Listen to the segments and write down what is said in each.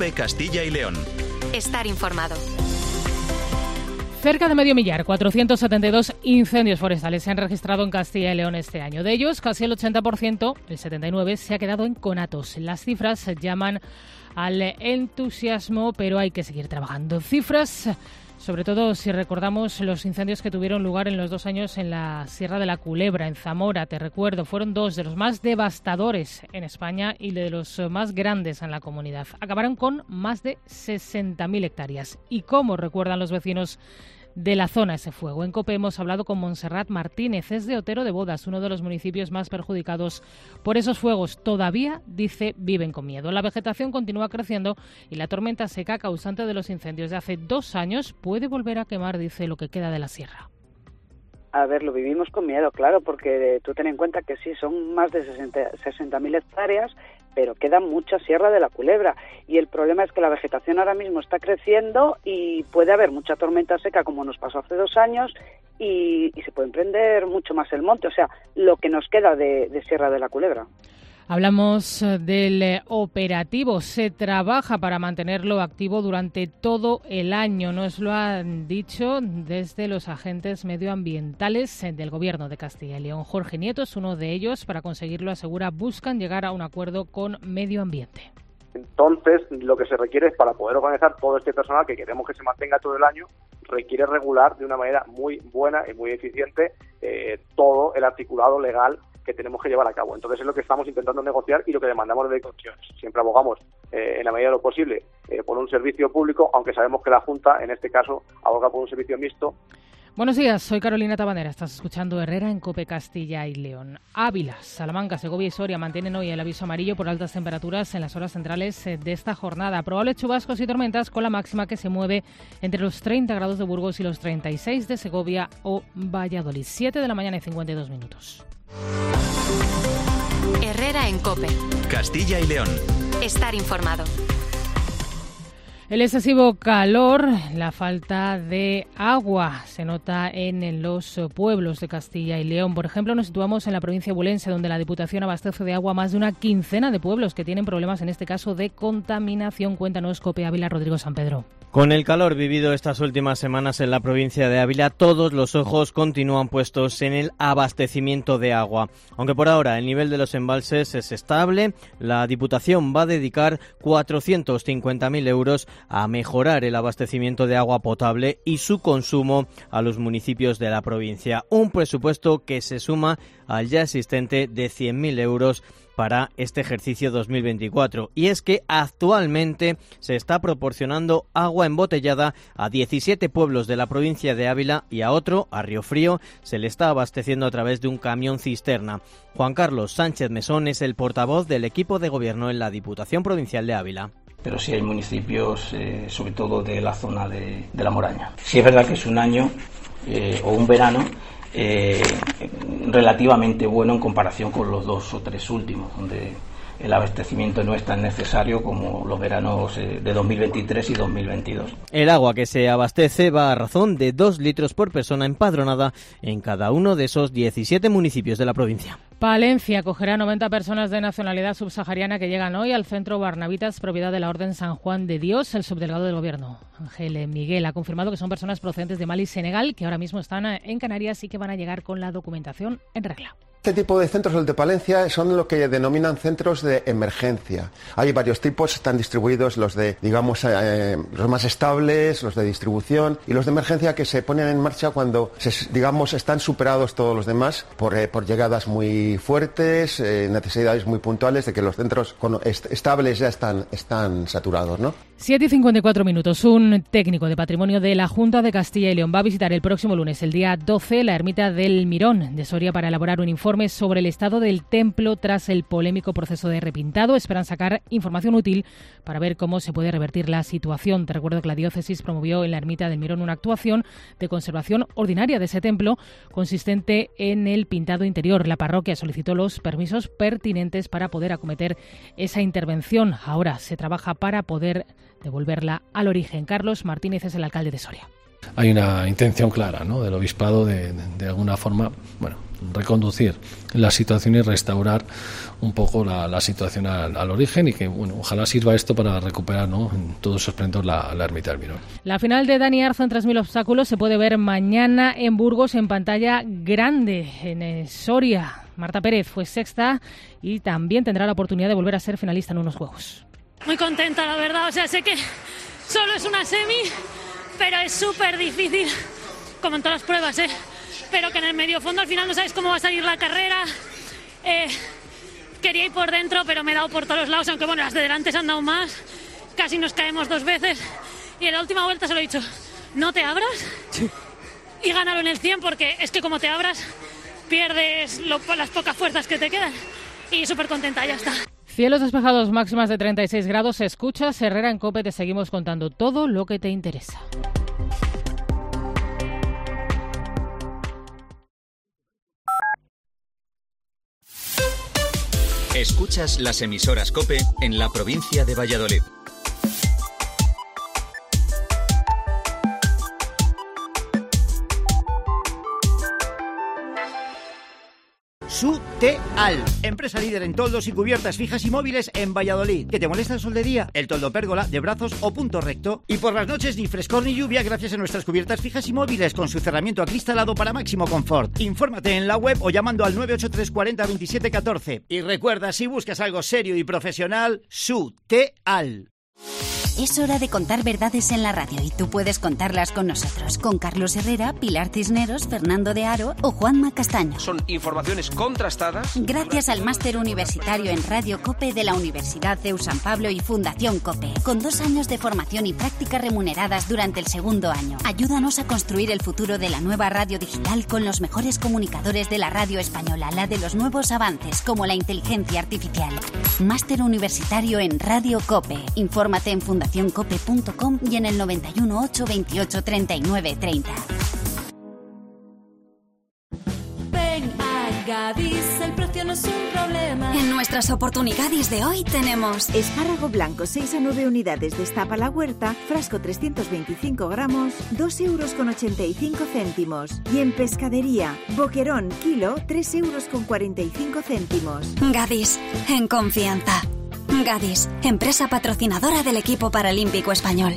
COPE Castilla y León. Estar informado. Cerca de medio millar, 472 incendios forestales se han registrado en Castilla y León este año. De ellos, casi el 80%, el 79%, se ha quedado en conatos. Las cifras llaman al entusiasmo, pero hay que seguir trabajando. Cifras, sobre todo si recordamos los incendios que tuvieron lugar en los 2 años en la Sierra de la Culebra, en Zamora. Te recuerdo, fueron 2 de los más devastadores en España y de los más grandes en la comunidad. Acabaron con más de 60.000 hectáreas. ¿Y cómo recuerdan los vecinos de la zona ese fuego? En COPE hemos hablado con Montserrat Martínez, es de Otero de Bodas, uno de los municipios más perjudicados por esos fuegos. Todavía, dice, viven con miedo. La vegetación continúa creciendo y la tormenta seca causante de los incendios de hace 2 años puede volver a quemar, dice, lo que queda de la sierra. A ver, lo vivimos con miedo, claro, porque tú ten en cuenta que sí, son más de 60.000 hectáreas, pero queda mucha Sierra de la Culebra. Y el problema es que la vegetación ahora mismo está creciendo y puede haber mucha tormenta seca, como nos pasó hace 2 años, y se puede prender mucho más el monte, o sea, lo que nos queda de Sierra de la Culebra. Hablamos del operativo. Se trabaja para mantenerlo activo durante todo el año. Nos lo han dicho desde los agentes medioambientales del Gobierno de Castilla y León. Jorge Nieto es uno de ellos. Para conseguirlo, asegura, buscan llegar a un acuerdo con Medio Ambiente. Entonces, lo que se requiere es, para poder organizar todo este personal que queremos que se mantenga todo el año, requiere regular de una manera muy buena y muy eficiente todo el articulado legal que tenemos que llevar a cabo. Entonces es lo que estamos intentando negociar y lo que demandamos desde Constituciones. Siempre abogamos, en la medida de lo posible, por un servicio público, aunque sabemos que la Junta, en este caso, aboga por un servicio mixto. Buenos días, soy Carolina Tabanera. Estás escuchando Herrera en COPE Castilla y León. Ávila, Salamanca, Segovia y Soria mantienen hoy el aviso amarillo por altas temperaturas en las horas centrales de esta jornada. Probables chubascos y tormentas, con la máxima que se mueve entre los 30 grados de Burgos y los 36 de Segovia o Valladolid. 7 de la mañana y 52 minutos. Herrera en COPE. Castilla y León. Estar informado. El excesivo calor, la falta de agua se nota en los pueblos de Castilla y León. Por ejemplo, nos situamos en la provincia bulense, donde la Diputación abastece de agua a más de una quincena de pueblos que tienen problemas, en este caso, de contaminación. Cuéntanos, COPE Ávila, Rodrigo San Pedro. Con el calor vivido estas últimas semanas en la provincia de Ávila, todos los ojos continúan puestos en el abastecimiento de agua. Aunque por ahora el nivel de los embalses es estable, la Diputación va a dedicar 450.000 euros a mejorar el abastecimiento de agua potable y su consumo a los municipios de la provincia. Un presupuesto que se suma al ya existente de 100.000 euros para este ejercicio 2024. Y es que actualmente se está proporcionando agua embotellada a 17 pueblos de la provincia de Ávila y a otro, a Riofrío, se le está abasteciendo a través de un camión cisterna. Juan Carlos Sánchez Mesón es el portavoz del equipo de gobierno en la Diputación Provincial de Ávila. Pero sí hay municipios, sobre todo de la zona de la Moraña. Sí es verdad que es un año o un verano relativamente bueno en comparación con los 2 o 3 últimos, donde el abastecimiento no es tan necesario como los veranos de 2023 y 2022. El agua que se abastece va a razón de 2 litros por persona empadronada en cada uno de esos 17 municipios de la provincia. Palencia acogerá 90 personas de nacionalidad subsahariana que llegan hoy al centro Barnabitas, propiedad de la Orden San Juan de Dios. El subdelegado del Gobierno, Ángel Miguel, ha confirmado que son personas procedentes de Mali y Senegal, que ahora mismo están en Canarias y que van a llegar con la documentación en regla. Este tipo de centros, el de Palencia, son lo que denominan centros de emergencia. Hay varios tipos, están distribuidos los de, digamos, los más estables, los de distribución y los de emergencia que se ponen en marcha cuando, digamos, están superados todos los demás por llegadas muy fuertes, necesidades muy puntuales de que los centros estables ya están saturados, ¿no? 7 y 54 minutos. Un técnico de patrimonio de la Junta de Castilla y León va a visitar el próximo lunes, el día 12, la ermita del Mirón de Soria para elaborar un informe sobre el estado del templo tras el polémico proceso de repintado. Esperan sacar información útil para ver cómo se puede revertir la situación. Te recuerdo que la diócesis promovió en la ermita del Mirón una actuación de conservación ordinaria de ese templo consistente en el pintado interior. La parroquia solicitó los permisos pertinentes para poder acometer esa intervención. Ahora se trabaja para poder devolverla al origen. Carlos Martínez es el alcalde de Soria. Hay una intención clara, ¿no?, del obispado de alguna forma, reconducir la situación y restaurar un poco la situación al origen, y que ojalá sirva esto para recuperar, ¿no?, en todo su esplendor la ermita del Mirón. La final de Dani Arzo en 3000 obstáculos se puede ver mañana en Burgos en pantalla grande en Soria. Marta Pérez fue sexta y también tendrá la oportunidad de volver a ser finalista en unos Juegos. Muy contenta, la verdad. O sea, sé que solo es una semi, pero es súper difícil, como en todas las pruebas, pero que en el medio fondo al final no sabes cómo va a salir la carrera. Quería ir por dentro, pero me he dado por todos los lados, aunque bueno, las de delante se han dado más. Casi nos caemos 2 veces. Y en la última vuelta se lo he dicho, no te abras y gánalo en el 100, porque es que como te abras, pierdes las pocas fuerzas que te quedan. Y súper contenta, ya está. Cielos despejados, máximas de 36 grados. Escuchas Herrera en COPE, te seguimos contando todo lo que te interesa. Escuchas las emisoras COPE en la provincia de Valladolid. Su-Te-Al, empresa líder en toldos y cubiertas fijas y móviles en Valladolid. ¿Que te molesta el sol de día? El toldo pérgola, de brazos o punto recto. Y por las noches ni frescor ni lluvia gracias a nuestras cubiertas fijas y móviles con su cerramiento acristalado para máximo confort. Infórmate en la web o llamando al 983 40 27 14. Y recuerda, si buscas algo serio y profesional, Su-Te-Al. Es hora de contar verdades en la radio y tú puedes contarlas con nosotros, con Carlos Herrera, Pilar Cisneros, Fernando de Aro o Juanma Castaño. Son informaciones contrastadas. Gracias al máster universitario en Radio COPE de la Universidad CEU San Pablo y Fundación COPE, con 2 años de formación y práctica remuneradas durante el 2º año. Ayúdanos a construir el futuro de la nueva radio digital con los mejores comunicadores de la radio española, la de los nuevos avances como la inteligencia artificial. Máster universitario en Radio COPE. Infórmate en fundacioncope.com y en el 91 8 28 39 30. Ven a Gadis, el precio no es un problema. En nuestras oportunidades de hoy tenemos espárrago blanco 6 a 9 unidades de Estapa la Huerta, frasco 325 gramos, 2,85 €. Y en pescadería, boquerón kilo, 3,45 €. Gadis, en confianza. Gadis, empresa patrocinadora del equipo paralímpico español.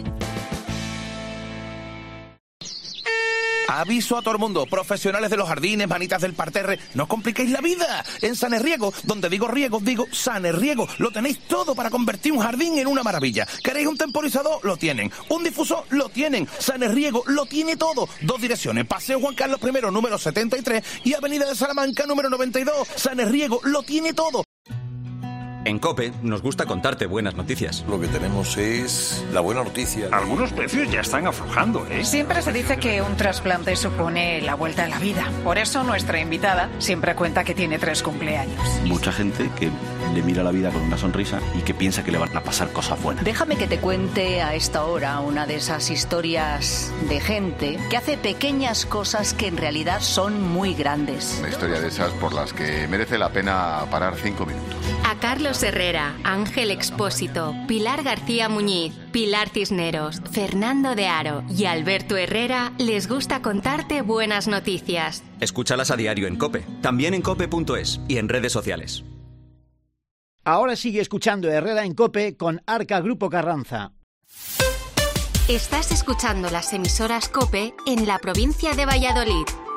Aviso a todo el mundo, profesionales de los jardines, manitas del parterre, no os compliquéis la vida. En Sanerriego, donde digo riego, digo Sanerriego, lo tenéis todo para convertir un jardín en una maravilla. ¿Queréis un temporizador? Lo tienen. ¿Un difusor? Lo tienen. Sanerriego lo tiene todo. 2 direcciones, Paseo Juan Carlos I, número 73 y Avenida de Salamanca, número 92. Sanerriego lo tiene todo. En COPE nos gusta contarte buenas noticias. Lo que tenemos es la buena noticia. Algunos precios ya están aflojando, ¿eh? Siempre se dice que un trasplante supone la vuelta a la vida. Por eso nuestra invitada siempre cuenta que tiene 3 cumpleaños. Mucha gente que le mira la vida con una sonrisa y que piensa que le van a pasar cosas buenas. Déjame que te cuente a esta hora una de esas historias de gente que hace pequeñas cosas que en realidad son muy grandes. Una historia de esas por las que merece la pena parar 5 minutos. A Carlos Herrera, Ángel Expósito, Pilar García Muñiz, Pilar Cisneros, Fernando de Aro y Alberto Herrera les gusta contarte buenas noticias. Escúchalas a diario en COPE, también en cope.es y en redes sociales. Ahora sigue escuchando Herrera en COPE con Arca Grupo Carranza. Estás escuchando las emisoras COPE en la provincia de Valladolid.